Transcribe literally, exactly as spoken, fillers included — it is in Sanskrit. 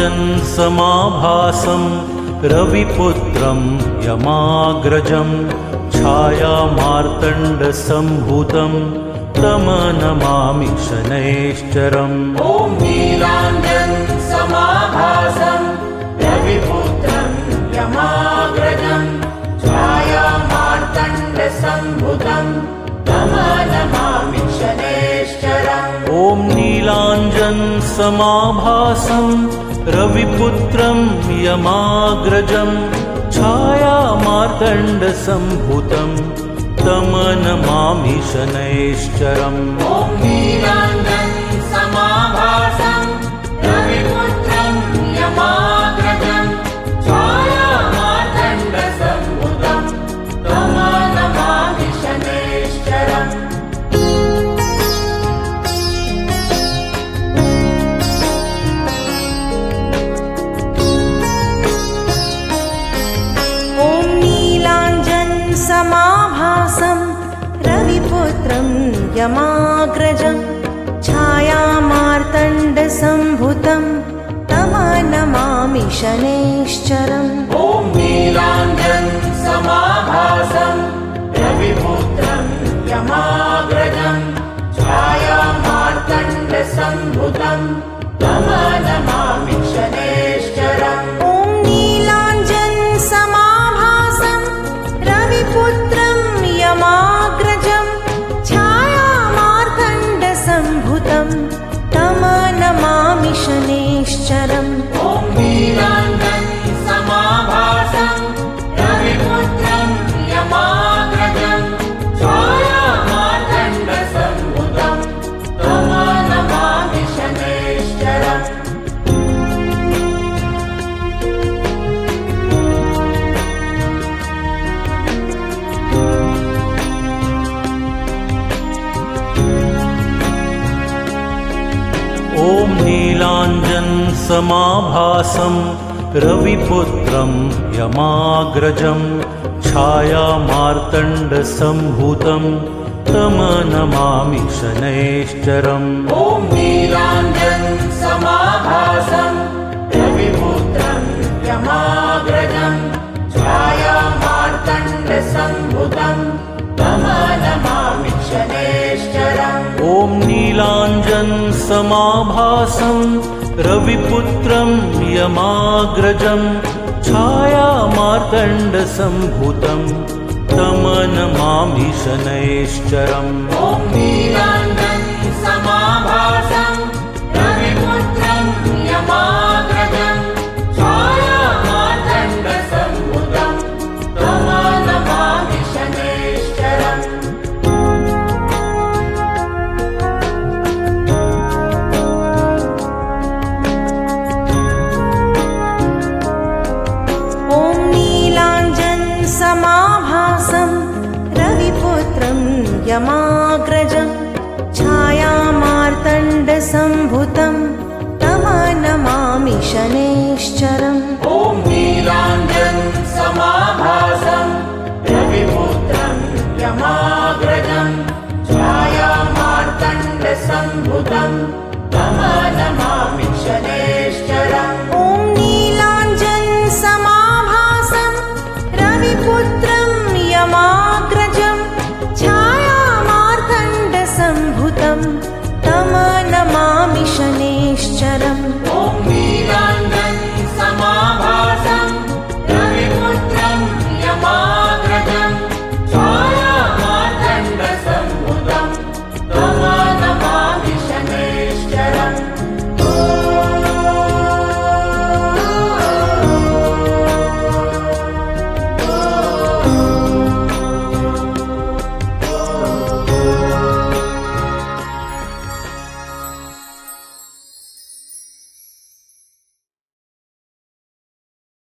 नीलाञ्जनसमाभासं रविपुत्रं यमाग्रजं छायामार्तण्डसम्भूतं तं नमामि शनैश्चरम्। ॐ नीलाञ्जनसमाभासं रविपुत्रं यमाग्रजं छायामार्तण्डसम्भूतं तं नमामि शनैश्चरम्। ॐ नीलाञ्जनसमाभासं रविपुत्रं यमाग्रजं छायामार्तण्डसम्भूतं तं नमामि शनैश्चरम्। ॐ नीलाञ्जनसमाभासं रविपुत्रं यमाग्रजं छायामार्तण्डसम्भूतं तं नमामि शनैश्चरम्। समाभासं रविपुत्रं यमाग्रजं छायामार्तण्डसम्भूतं तं नमामि शनैश्चरम्। ॐ नीलाञ्जनसमाभासं रविपुत्रं यमाग्रजं छायामार्तण्डसम्भूतं तं नमामि शनैश्चरम्। ॐ नीलाञ्जनसमाभासं रविपुत्रं यमाग्रजं छायामार्तण्डसम्भूतं तं नमामि शनैश्चरम्। ॐ नीलाञ्जनसमाभासं रविपुत्रं यमाग्रजं छायामार्तण्डसम्भूतं तं नमामि शनैश्चरम्। ॐ नीलाञ्जनसमाभासं रविपुत्रं यमाग्रजं छायामार्तण्डसम्भूतं तं नमामि शनैश्चरम्। ॐ नीलाञ्जनसमाभासं रविपुत्रं यमाग्रजं छायामार्तण्डसम्भूतं तं नमामि शनैश्चरम्। ॐ नीलाञ्जनसमाभासं रविपुत्रं यमाग्रजं छायामार्तण्डसम्भूतं तं नमामि शनैश्चरम्। ॐ नीलाञ्जनसमाभासं रविपुत्रं यमाग्रजं छायामार्तण्डसम्भूतं तं नमामि शनैश्चरम्। समाभासं रविपुत्रं यमाग्रजं छायामार्तण्डसम्भूतं तं नमामि शनैश्चरम्। ॐ नीलाञ्जनसमाभासं रविपुत्रं यमाग्रजं छायामार्तण्डसम्भूतं तं नमामि शनैश्चरम्।